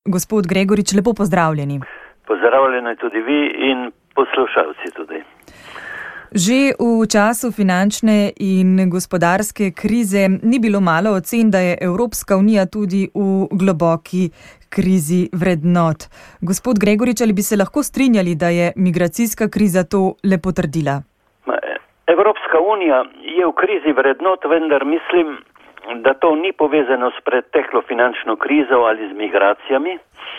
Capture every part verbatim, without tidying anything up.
gospod Gregorič, lepo pozdravljeni. Pozdravljeni tudi vi in poslušalci tudi. Že v času finančne in gospodarske krize ni bilo malo ocen, da je Evropska unija tudi v globoki krizi vrednot. Gospod Gregorič, ali bi se lahko strinjali, da je migracijska kriza to le potrdila? Evropska unija je v krizi vrednot, vendar mislim, da to ni povezano s preteklo finančno krizo ali z migracijami.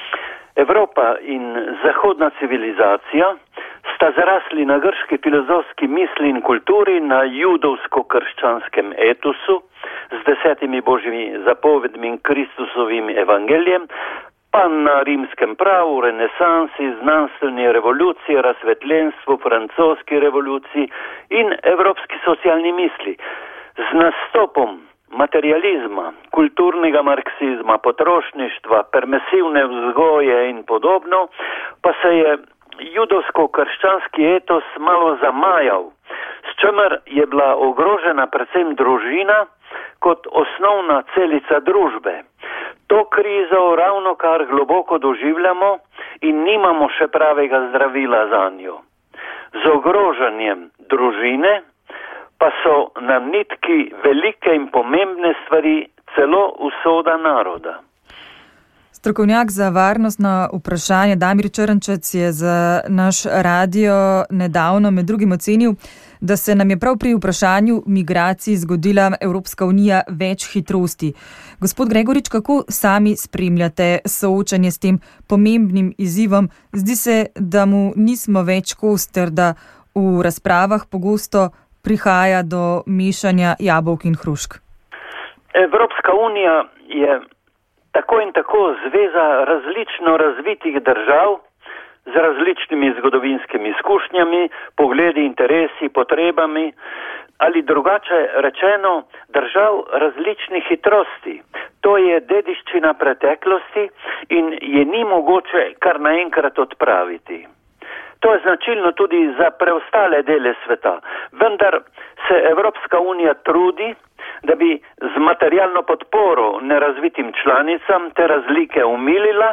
Evropa in zahodna civilizacija sta zarasli na grški filozofski misli in kulturi, na judovsko-krščanskem etosu z desetimi božjimi zapovedmi in Kristusovim evangelijem, pa na rimskem pravu, renesansi, znanstveni revoluciji, razsvetljenstvu, francoski revoluciji in evropski socialni misli. Z nastopom materializma, kulturnega marksizma, potrošništva, permisivne vzgoje in podobno, pa se je judovsko-krščanski etos malo zamajal, s čemer je bila ogrožena predvsem družina kot osnovna celica družbe. To krizo ravno kar globoko doživljamo in nimamo še pravega zdravila zanjo. Z ogrožanjem družine pa so na nitki velike in pomembne stvari, celo usoda naroda. Strokovnjak za varnostna vprašanja Damir Črnčec je za naš radio nedavno med drugim ocenil, da se nam je prav pri vprašanju migracij zgodila Evropska unija več hitrosti. Gospod Gregorič, kako sami spremljate soočanje s tem pomembnim izzivom? Zdi se, da mu nismo več kos ter da v razpravah pogosto prihaja do mešanja jabolk in hrušk. Evropska unija je tako in tako zveza različno razvitih držav z različnimi zgodovinskimi izkušnjami, pogledi, interesi, potrebami ali drugače rečeno držav različnih hitrosti. To je dediščina preteklosti in je ni mogoče kar naenkrat odpraviti. To je značilno tudi za preostale dele sveta, vendar se Evropska unija trudi, da bi z materialno podporo nerazvitim članicam te razlike umilila,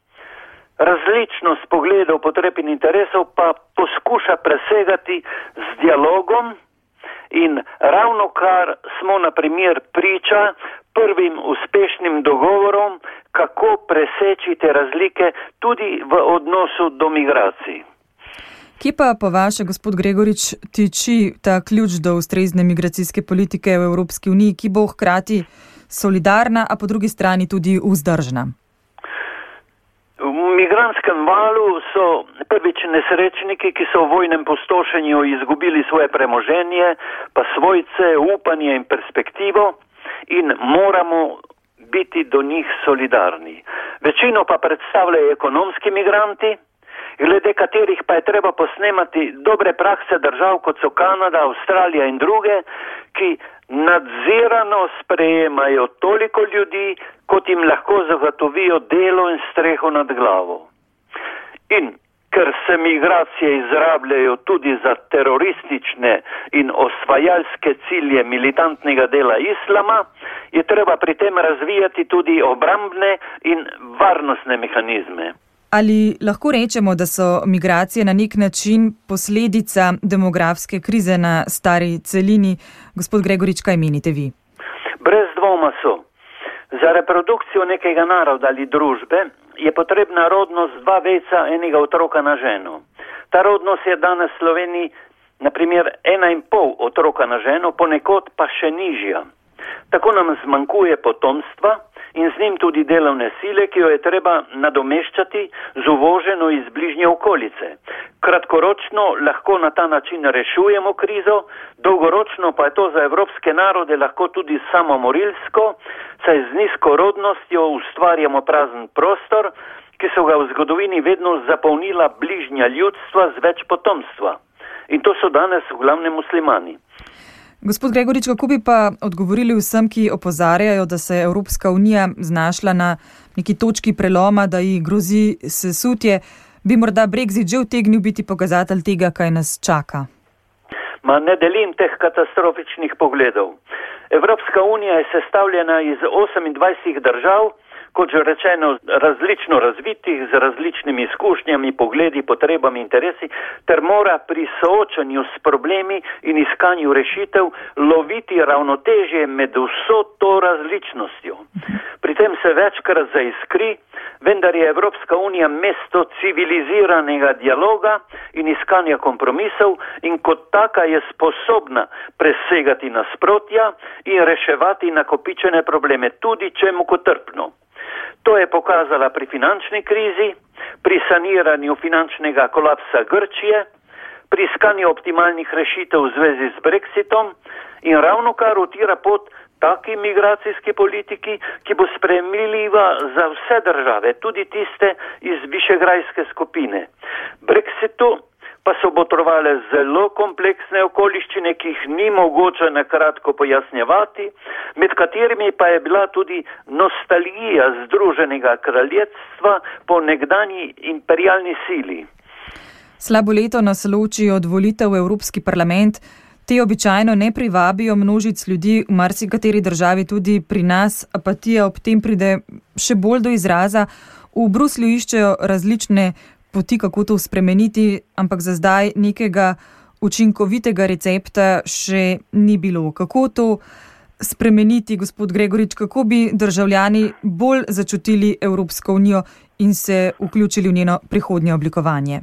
različnost pogledov, potreb in interesov pa poskuša presegati z dialogom in ravno kar smo na primer priča prvim uspešnim dogovorom, kako preseči te razlike tudi v odnosu do migracij. Kje pa po vaše, gospod Gregorič, tiči ta ključ do ustrezne migracijske politike v Evropski uniji, ki bo hkrati solidarna, a po drugi strani tudi vzdržna? V migrantskem valu so prvič nesrečniki, ki so v vojnem pustošenju izgubili svoje premoženje, pa svojce, upanje in perspektivo in moramo biti do njih solidarni. Večino pa predstavljajo ekonomski migranti, glede katerih pa je treba posnemati dobre prakse držav, kot so Kanada, Avstralija in druge, ki nadzirano sprejemajo toliko ljudi, kot jim lahko zagotovijo delo in streho nad glavo. In ker se migracije izrabljajo tudi za teroristične in osvajalske cilje militantnega dela islama, je treba pri tem razvijati tudi obrambne in varnostne mehanizme. Ali lahko rečemo, da so migracije na nek način posledica demografske krize na stari celini? Gospod Gregorič, kaj menite vi? Brez dvoma so. Za reprodukcijo nekega naroda ali družbe je potrebna rodnost dva veca enega otroka na ženo. Ta rodnost je danes v Sloveniji na primer ena in pol otroka na ženo, ponekod pa še nižja. Tako nam zmanjkuje potomstva in z njim tudi delovne sile, ki jo je treba nadomeščati z uvoženo iz bližnje okolice. Kratkoročno lahko na ta način rešujemo krizo, dolgoročno pa je to za evropske narode lahko tudi samomorilsko, saj z nizko rodnostjo ustvarjamo prazen prostor, ki so ga v zgodovini vedno zapolnila bližnja ljudstva z več potomstva. In to so danes v glavnem muslimani. Gospod Gregorič, kako bi pa odgovorili vsem, ki opozarjajo, da se je Evropska unija znašla na neki točki preloma, da ji grozi sesutje, bi morda Brexit že utegnil biti pokazatelj tega, kaj nas čaka? Ma ne delim teh katastrofičnih pogledov. Evropska unija je sestavljena iz osemindvajsetih držav, kot že rečeno, različno razvitih, z različnimi izkušnjami, pogledi, potrebami, interesi, ter mora pri soočanju s problemi in iskanju rešitev loviti ravnotežje med vso to različnostjo. Pri tem se večkrat zaiskri, vendar je Evropska unija mesto civiliziranega dialoga in iskanja kompromisov in kot taka je sposobna presegati nasprotja in reševati nakopičene probleme, tudi če mukotrpno. To je pokazala pri finančni krizi, pri saniranju finančnega kolapsa Grčije, pri iskanju optimalnih rešitev v zvezi z Brexitom in ravno kar utira pot taki migracijski politiki, ki bo sprejemljiva za vse države, tudi tiste iz višegrajske skupine. Brexitu pa so botrovale zelo kompleksne okoliščine, ki jih ni mogoče na kratko pojasnjevati, med katerimi pa je bila tudi nostalgija Združenega kraljestva po nekdanji imperialni sili. Slabo leto nas loči od volitev v Evropski parlament. Te običajno ne privabijo množic ljudi, v marsikateri državi, tudi pri nas apatija ob tem pride še bolj do izraza. V Bruslju iščejo različne poti, kako to spremeniti, ampak za zdaj nekega učinkovitega recepta še ni bilo. Kako to spremeniti, gospod Gregorič, kako bi državljani bolj začutili Evropsko unijo in se vključili v njeno prihodnje oblikovanje?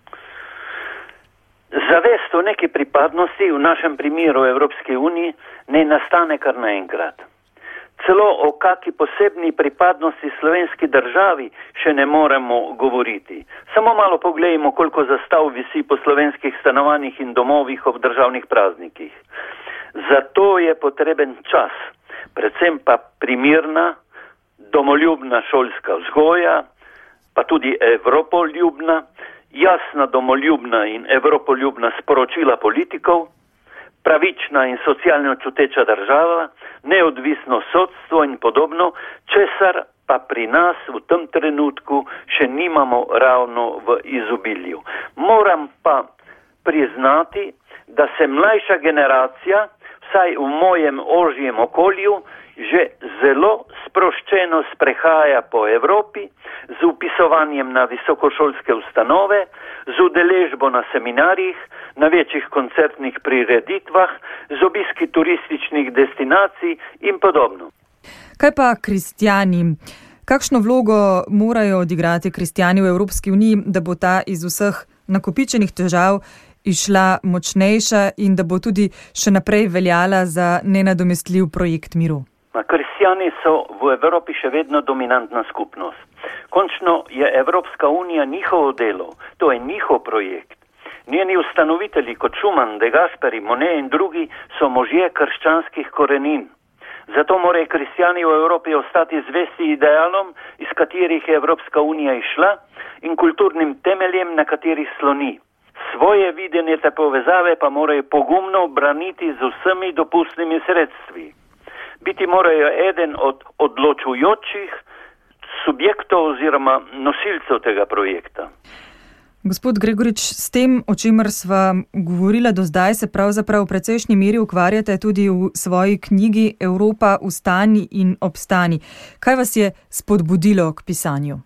Zavest o neki pripadnosti, v našem primeru Evropske unije, ne nastane kar naenkrat. Celo o kaki posebni pripadnosti slovenski državi še ne moremo govoriti. Samo malo pogledajmo, koliko zastav visi po slovenskih stanovanjih in domovih ob državnih praznikih. Zato je potreben čas, predvsem pa primirna, domoljubna šolska vzgoja, pa tudi evropoljubna, jasna domoljubna in evropoljubna sporočila politikov, pravična in socialno čuteča država, neodvisno sodstvo in podobno, česar pa pri nas v tem trenutku še nimamo ravno v izobilju. Moram pa priznati, da se mlajša generacija, vsaj v mojem ožjem okolju, že zelo sproščeno sprehaja po Evropi z upisovanjem na visokošolske ustanove, z udeležbo na seminarjih, na večjih koncertnih prireditvah, z obiski turističnih destinacij in podobno. Kaj pa kristjani? Kakšno vlogo morajo odigrati kristjani v Evropski uniji, da bo ta iz vseh nakopičenih težav išla močnejša in da bo tudi še naprej veljala za nenadomestljiv projekt miru? Kristjani so v Evropi še vedno dominantna skupnost. Končno je Evropska unija njihovo delo, to je njihov projekt. Njeni ustanovitelji kot Schuman, De Gasperi, Monet in drugi so možje krščanskih korenin. Zato morajo kristjani v Evropi ostati zvesti idealom, iz katerih je Evropska unija išla, in kulturnim temeljem, na katerih sloni. Svoje videnje te povezave pa morajo pogumno braniti z vsemi dopustnimi sredstvi. Biti morajo eden od odločujočih subjektov oziroma nosilcev tega projekta. Gospod Gregorič, s tem, o čemer sva govorila do zdaj, se pravzaprav v precejšnji meri ukvarjate tudi v svoji knjigi Evropa, vstani in obstani. Kaj vas je spodbudilo k pisanju?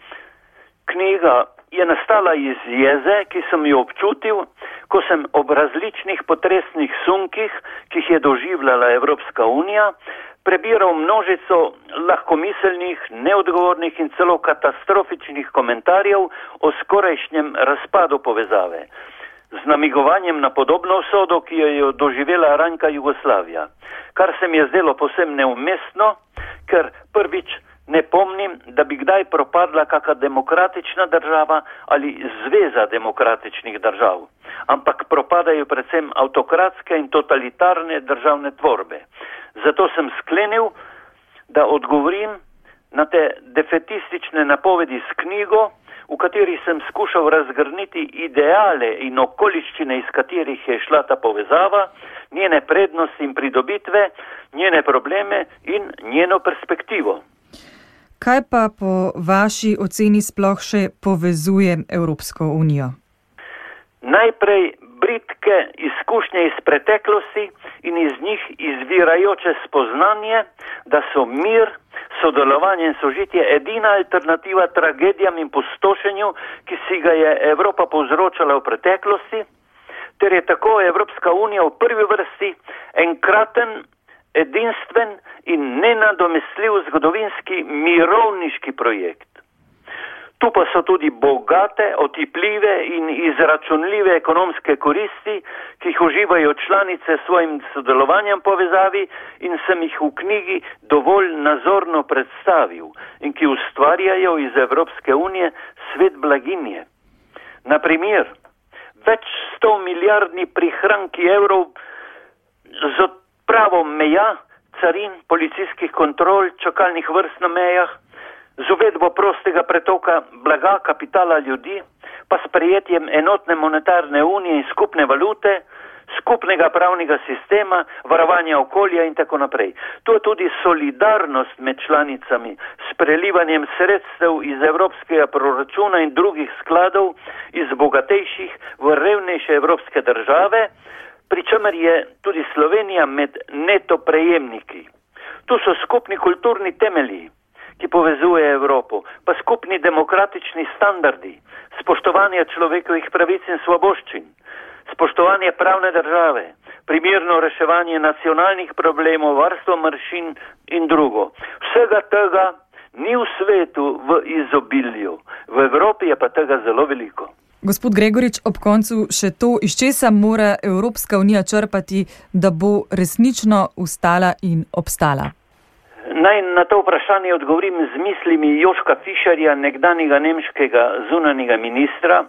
Knjiga je nastala iz jeze, ki sem jo občutil, ko sem ob različnih potresnih sunkih, ki jih je doživljala Evropska unija, prebiral množico lahkomiselnih, neodgovornih in celo katastrofičnih komentarjev o skorajšnjem razpadu povezave, z namigovanjem na podobno usodo, ki jo je doživela ranka Jugoslavija, kar se mi je zdelo posebno neumestno, ker prvič ne pomnim, da bi kdaj propadla kaka demokratična država ali zveza demokratičnih držav, ampak propadajo predvsem avtokratske in totalitarne državne tvorbe. Zato sem sklenil, da odgovorim na te defetistične napovedi s knjigo, v kateri sem skušal razgrniti ideale in okoliščine, iz katerih je šla ta povezava, njene prednosti in pridobitve, njene probleme in njeno perspektivo. Kaj pa po vaši oceni sploh še povezuje Evropsko unijo? Najprej bridke izkušnje iz preteklosti in iz njih izvirajoče spoznanje, da so mir, sodelovanje in sožitje edina alternativa tragedijam in pustošenju, ki si ga je Evropa povzročala v preteklosti, ter je tako Evropska unija v prvi vrsti enkraten, edinstven in nenadomestljiv zgodovinski mirovniški projekt. Tu pa so tudi bogate, otipljive in izračunljive ekonomske koristi, ki jih uživajo članice s svojim sodelovanjem povezavi in sem jih v knjigi dovolj nazorno predstavil in ki ustvarjajo iz Evropske unije svet blaginje. Na primer, več sto milijardni prihranki evrov z odpravo meja, carin, policijskih kontrol, čakalnih vrst na mejah, z uvedbo prostega pretoka blaga, kapitala, ljudi, pa s prejetjem enotne monetarne unije in skupne valute, skupnega pravnega sistema, varovanja okolja in tako naprej. To je tudi solidarnost med članicami s prelivanjem sredstev iz evropskega proračuna in drugih skladov iz bogatejših v revnejše evropske države, pri čemer je tudi Slovenija med neto prejemniki. Tu so skupni kulturni temelji, ki povezuje Evropo, pa skupni demokratični standardi, spoštovanje človekovih pravic in svoboščin, spoštovanje pravne države, primerno reševanje nacionalnih problemov, varstvo manjšin in drugo. Vsega tega ni v svetu v izobilju, v Evropi je pa tega zelo veliko. Gospod Gregorič, ob koncu še to, iz česa mora Evropska unija črpati, da bo resnično ustala in obstala? Naj na to vprašanje odgovorim z mislimi Joška Fischerja, nekdanjega nemškega zunanjega ministra,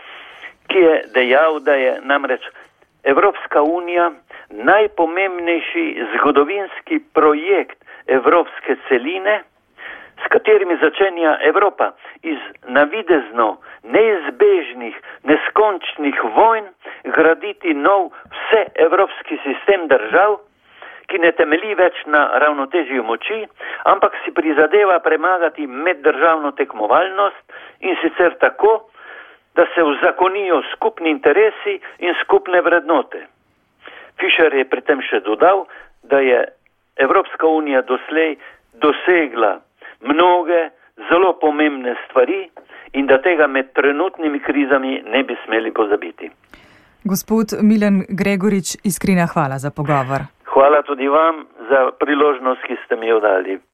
ki je dejal, da je namreč Evropska unija najpomembnejši zgodovinski projekt evropske celine, s katerimi začenja Evropa iz navidezno neizbežnih, neskončnih vojn graditi nov vseevropski sistem držav, ki ne temelji več na ravnotežju moči, ampak si prizadeva premagati meddržavno tekmovalnost in sicer tako, da se uzakonijo skupni interesi in skupne vrednote. Fischer je pri tem še dodal, da je Evropska unija doslej dosegla mnoge zelo pomembne stvari in da tega med trenutnimi krizami ne bi smeli pozabiti. Gospod Milan Gregorič, iskrena hvala za pogovor. Hvala tudi vam za priložnost, ki ste mi jo dali.